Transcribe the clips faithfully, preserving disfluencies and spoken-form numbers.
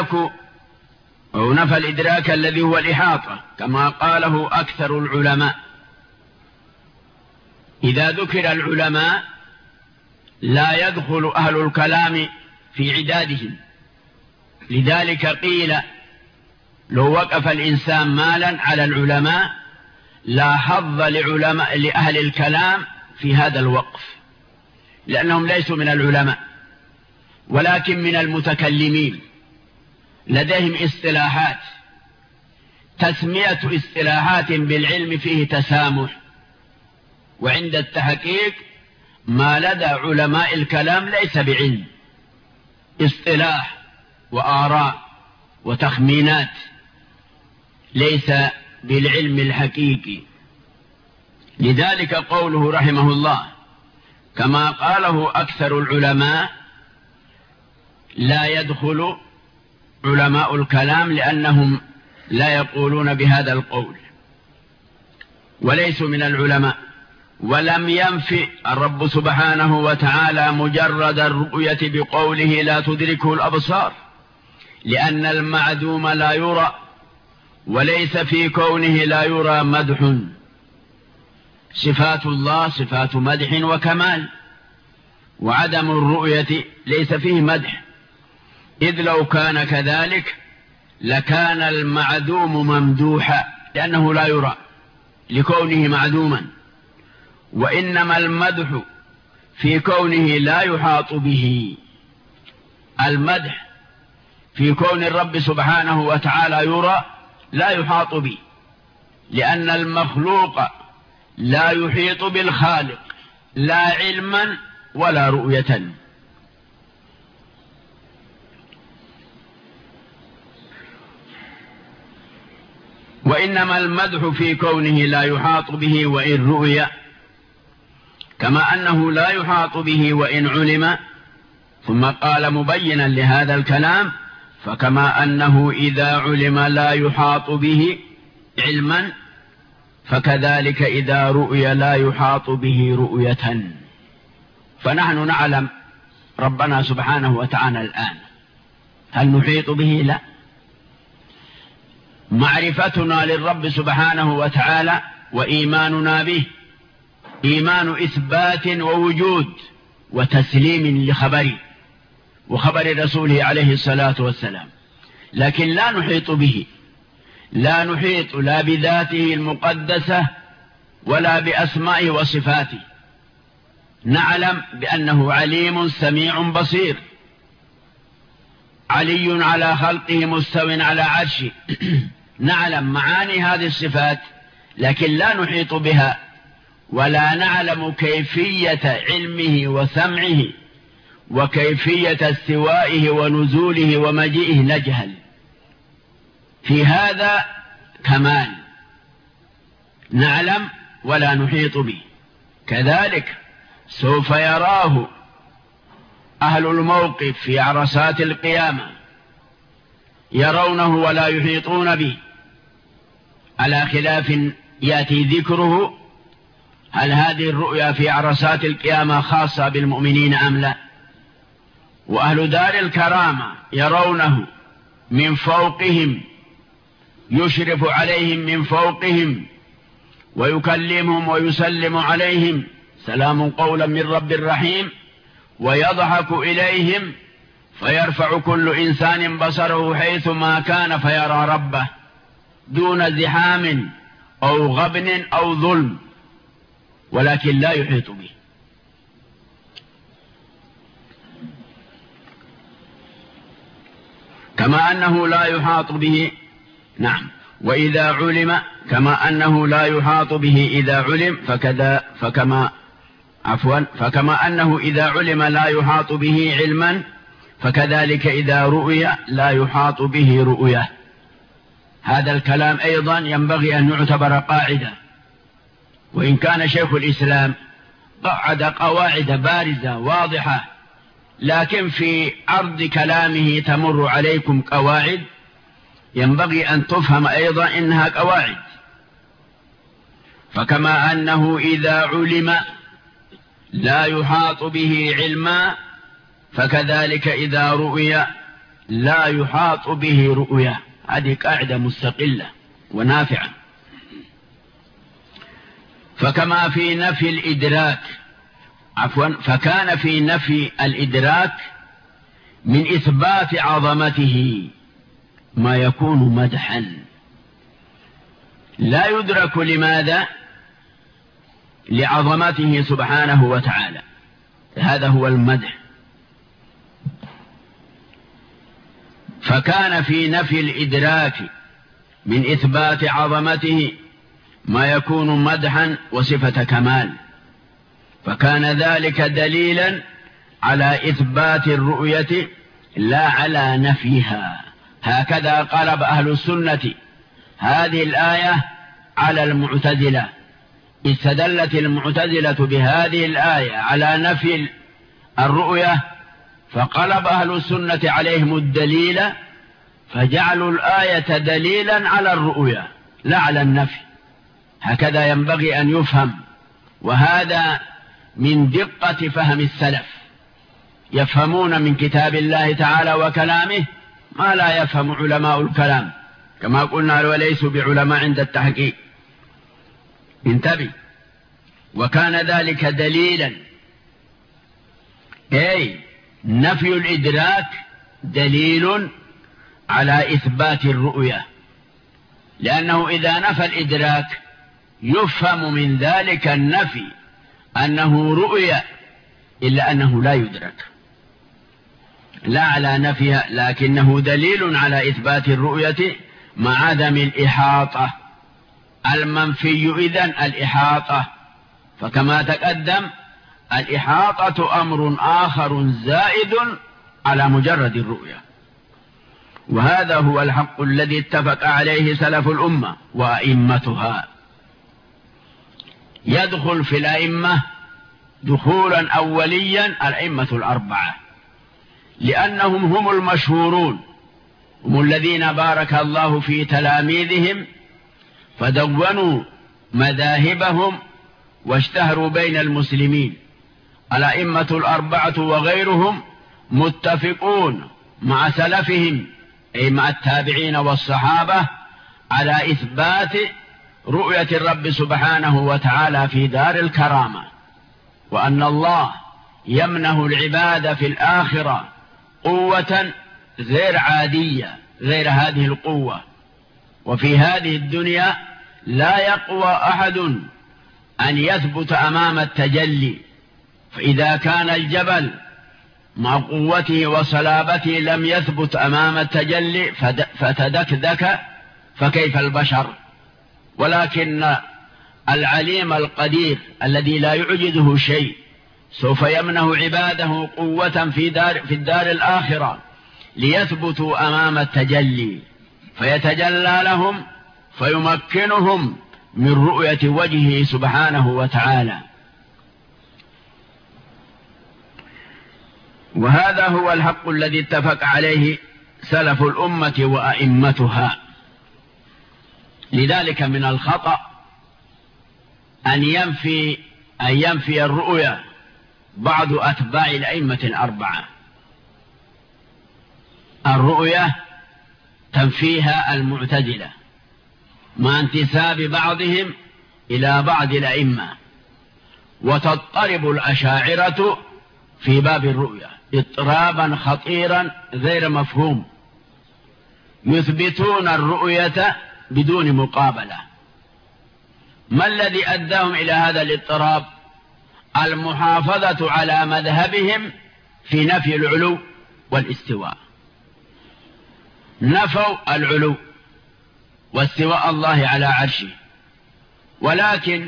أو نفى الإدراك الذي هو الإحاطة كما قاله أكثر العلماء. إذا ذكر العلماء لا يدخل أهل الكلام في عدادهم، لذلك قيل لو وقف الإنسان مالا على العلماء لا حظ لعلماء لأهل الكلام في هذا الوقف، لأنهم ليسوا من العلماء ولكن من المتكلمين، لديهم اصطلاحات، تسمية اصطلاحات بالعلم فيه تسامح، وعند التحقيق ما لدى علماء الكلام ليس بعلم، اصطلاح وآراء وتخمينات، ليس بالعلم الحقيقي. لذلك قوله رحمه الله كما قاله أكثر العلماء لا يدخل علماء الكلام، لأنهم لا يقولون بهذا القول وليسوا من العلماء. ولم ينفي الرب سبحانه وتعالى مجرد الرؤية بقوله لا تدركه الأبصار، لأن المعدوم لا يرى، وليس في كونه لا يرى مدح. صفات الله صفات مدح وكمال، وعدم الرؤية ليس فيه مدح، إذ لو كان كذلك لكان المعدوم ممدوحا، لأنه لا يرى لكونه معدوما. وإنما المدح في كونه لا يحاط به، المدح في كون الرب سبحانه وتعالى يرى لا يحاط به، لأن المخلوق لا يحيط بالخالق لا علما ولا رؤية. وإنما المدح في كونه لا يحاط به وإن رؤي، كما أنه لا يحاط به وإن علم. ثم قال مبينا لهذا الكلام فكما أنه إذا علم لا يحاط به علما، فكذلك إذا رؤي لا يحاط به رؤية. فنحن نعلم ربنا سبحانه وتعالى الآن، هل نحيط به؟ لا. معرفتنا للرب سبحانه وتعالى وإيماننا به إيمان إثبات ووجود وتسليم لخبره وخبر رسوله عليه الصلاة والسلام، لكن لا نحيط به، لا نحيط لا بذاته المقدسة ولا بأسمائه وصفاته. نعلم بأنه عليم سميع بصير، علي على خلقه مستو على عرشه. نعلم معاني هذه الصفات لكن لا نحيط بها، ولا نعلم كيفية علمه وسمعه وكيفية استوائه ونزوله ومجيئه، نجهل. في هذا كمال، نعلم ولا نحيط به. كذلك سوف يراه أهل الموقف في عرصات القيامة، يرونه ولا يحيطون به، على خلاف يأتي ذكره هل هذه الرؤيا في عرصات القيامة خاصة بالمؤمنين أم لا. وأهل دار الكرامة يرونه من فوقهم، يشرف عليهم من فوقهم ويكلمهم ويسلم عليهم سلام قولا من رب رحيم، ويضحك إليهم فيرفع كل إنسان بصره حيث ما كان فيرى ربه دون زحام أو غبن أو ظلم، ولكن لا يحيط به. كما أنه لا يحاط به، نعم، وإذا علم كما أنه لا يحاط به إذا علم، فكذا فكما عفوا فكما أنه إذا علم لا يحاط به علما، فكذلك إذا رؤي لا يحاط به رؤية. هذا الكلام أيضا ينبغي أن يعتبر قاعدة، وإن كان شيخ الإسلام قعد قواعد بارزة واضحة، لكن في عرض كلامه تمر عليكم قواعد ينبغي أن تفهم أيضا إنها قواعد. فكما أنه إذا علم لا يحاط به علما، فكذلك إذا رؤي لا يحاط به رؤية. هذه قاعدة مستقلة ونافعة. فكما في نفي الإدراك عفوا فكان في نفي الإدراك من إثبات عظمته ما يكون مدحا. لا يدرك لماذا؟ لعظمته سبحانه وتعالى، هذا هو المدح. فكان في نفي الإدراك من إثبات عظمته ما يكون مدحا وصفة كمال، فكان ذلك دليلا على إثبات الرؤية لا على نفيها. هكذا قلب أهل السنة هذه الآية على المعتزلة. استدلت المعتزلة بهذه الآية على نفي الرؤية، فقلب أهل السنة عليهم الدليل، فجعلوا الآية دليلا على الرؤية لا على النفي. هكذا ينبغي أن يفهم، وهذا من دقة فهم السلف، يفهمون من كتاب الله تعالى وكلامه ما لا يفهم علماء الكلام، كما قلنا وليسوا بعلماء عند التحقيق. انتبه. وكان ذلك دليلا، أي نفي الإدراك دليل على إثبات الرؤية، لأنه إذا نفى الإدراك يفهم من ذلك النفي أنه رؤية، إلا أنه لا يدرك، لا على نفيها، لكنه دليل على إثبات الرؤية مع عدم الإحاطة. المنفي إذن الإحاطة، فكما تقدم الإحاطة أمر آخر زائد على مجرد الرؤية. وهذا هو الحق الذي اتفق عليه سلف الأمة وأئمتها. يدخل في الأئمة دخولا أوليا الأئمة الأربعة، لأنهم هم المشهورون، هم الذين بارك الله في تلاميذهم فدونوا مذاهبهم واشتهروا بين المسلمين. الأئمة الأربعة وغيرهم متفقون مع سلفهم، أي مع التابعين والصحابة، على إثبات رؤية الرب سبحانه وتعالى في دار الكرامة، وأن الله يمنه العباد في الآخرة قوة غير عادية غير هذه القوة، وفي هذه الدنيا لا يقوى أحد أن يثبت أمام التجلي. فإذا كان الجبل مع قوته وصلابته لم يثبت أمام التجلي فتدكدك، فكيف البشر؟ ولكن العليم القدير الذي لا يعجزه شيء سوف يمنه عباده قوة في دار في الدار الآخرة ليثبتوا أمام التجلي، فيتجلى لهم فيمكنهم من رؤية وجهه سبحانه وتعالى. وهذا هو الحق الذي اتفق عليه سلف الأمة وأئمتها. لذلك من الخطأ أن ينفي أن ينفي الرؤية بعض أتباع الأئمة الأربعة. الرؤية تنفيها المعتزلة مع انتساب بعضهم إلى بعض الأئمة، وتضطرب الأشاعرة في باب الرؤية اضطرابا خطيرا غير مفهوم، يثبتون الرؤية بدون مقابلة. ما الذي أداهم إلى هذا الاضطراب؟ المحافظة على مذهبهم في نفي العلو والاستواء. نفوا العلو واستواء الله على عرشه، ولكن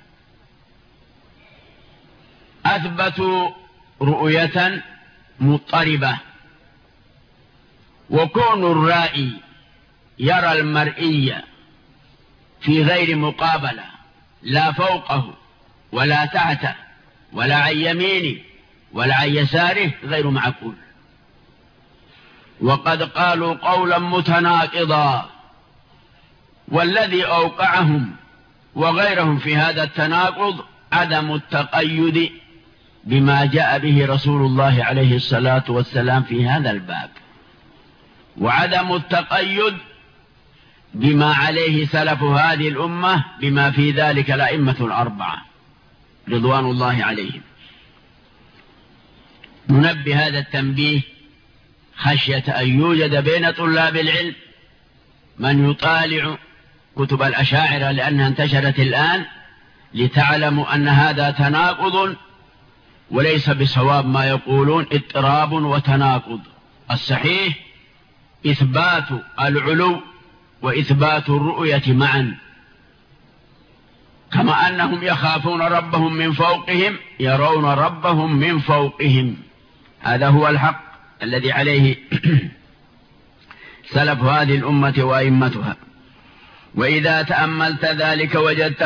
أثبتوا رؤية مضطربة. وكون الرائي يرى المرئي في غير مقابلة، لا فوقه ولا تحته ولا عن يمينه ولا عن يساره، غير معقول. وقد قالوا قولا متناقضا، والذي أوقعهم وغيرهم في هذا التناقض عدم التقيد بما جاء به رسول الله عليه الصلاة والسلام في هذا الباب. وعدم التقيد بما عليه سلف هذه الأمة بما في ذلك الأئمة الأربعة رضوان الله عليهم. ننبه هذا التنبيه خشية أن يوجد بين طلاب العلم من يطالع كتب الأشاعرة لأنها انتشرت الآن، لتعلموا أن هذا تناقض وليس بصواب ما يقولون، اضطراب وتناقض. الصحيح إثبات العلو وإثبات الرؤية معا، كما أنهم يخافون ربهم من فوقهم يرون ربهم من فوقهم. هذا هو الحق الذي عليه سلف هذه الأمة وأئمتها. وإذا تأملت ذلك وجدت